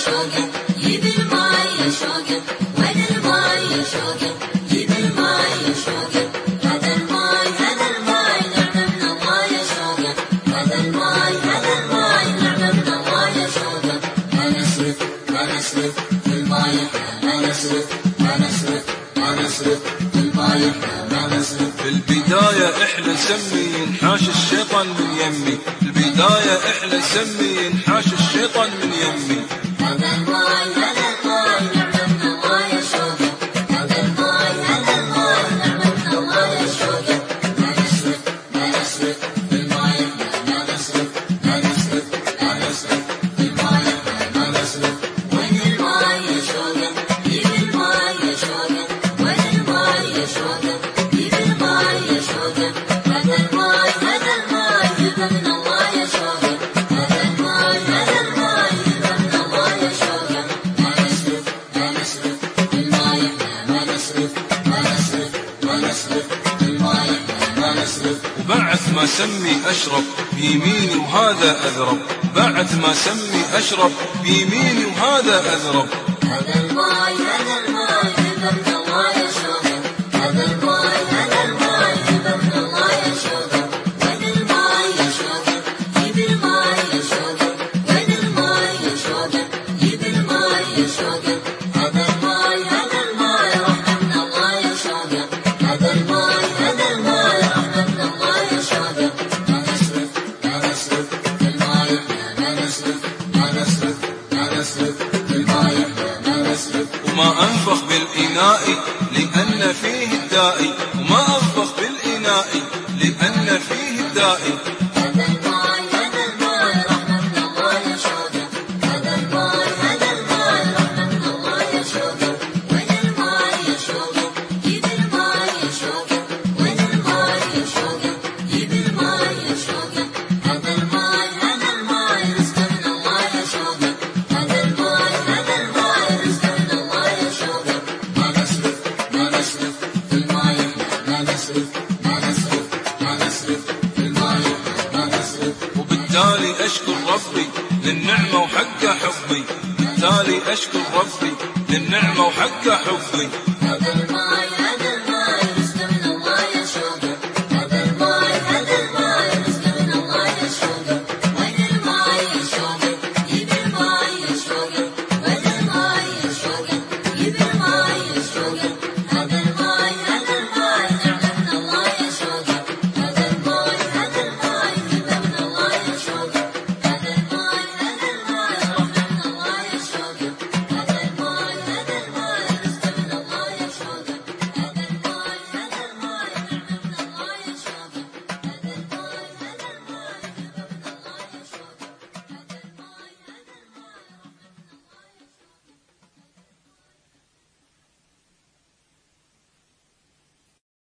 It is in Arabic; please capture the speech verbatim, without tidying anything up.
شوقه جيب الماي يا شوقه وين الماي يا شوقه جيب الماي يا شوقه هذا الماي هذا الماي نعمة من الله يا شوقه هذا الماي هذا الماي نعمة من الله يا شوقه أنا أسرف أنا أسرف في الماي أنا أسرف أنا أسرف أنا أسرف في الماي أنا أسرف. في البداية إحنا نسمي ينحاش الشيطان من يمي، البداية إحنا نسمي ينحاش الشيطان من يمي. هذا الماي هذا الماي نعمة من الله يا شوقه هذا الماي هذا الماي نعمة من الله يا شوقه أنا أسرف أنا أسرف في الماي أنا أسرف أنا أسرف أنا أسرف في الماي أنا أسرف. وين الماي يا شوقه جيب الماي يا شوقه وين الماي يا شوقه جيب الماي يا شوقه هذا الماي هذا الماي نعمة من الله يا شوقه هذا الماي هذا الماي نعمة من الله يا شوقه أنا أسرف أنا أسرف في الماي أنا أسرف أنا أسرف أنا أسرف في الماي أنا أسرف. وبعد ما سمي أشرب بيميني وهذا أذرب، بعد ما سمي أشرب بيميني وهذا أذرب. هذا الماي هذا الماي نعمة من الله يا شوقه هذا الماي هذا الماي نعمة من الله يا شوقه وين الماي يا شوقه جيب الماي يا شوقه وين الماي يا شوقه جيب الماي يا شوقه هذا الماي هذا الماي رحمة من الله يا شوقه هذا الماي هذا الماي رحمة من الله يا شوقه أنا أسرف أنا أسرف في الماي أنا أسرف أنا أسرف أنا أسرف في الماي أنا أسرف. وما أنفخ بالإناء لأن فيه الداء، وما أنفخ بالإناء لأن فيه الداء. هذا الماي هذا الماي رحمة من الله يا شوقه هذا الماي هذا الماي رحمة من الله يا شوقه وين الماي يا شوقه جيب الماي يا شوقه وين الماي يا شوقه جيب الماي يا شوقه هذا الماي هذا الماي رزق من الله يا شوقه هذا الماي هذا الماي رزق من الله يا شوقه أنا أسرف أنا أسرف في الماي أنا أسرف أنا أسرف أنا أسرف في الماي أنا أسرف. وبالتالي أشكر ربي للنعمة وحق حبي، بالتالي أشكر ربي للنعمة وحق حبي.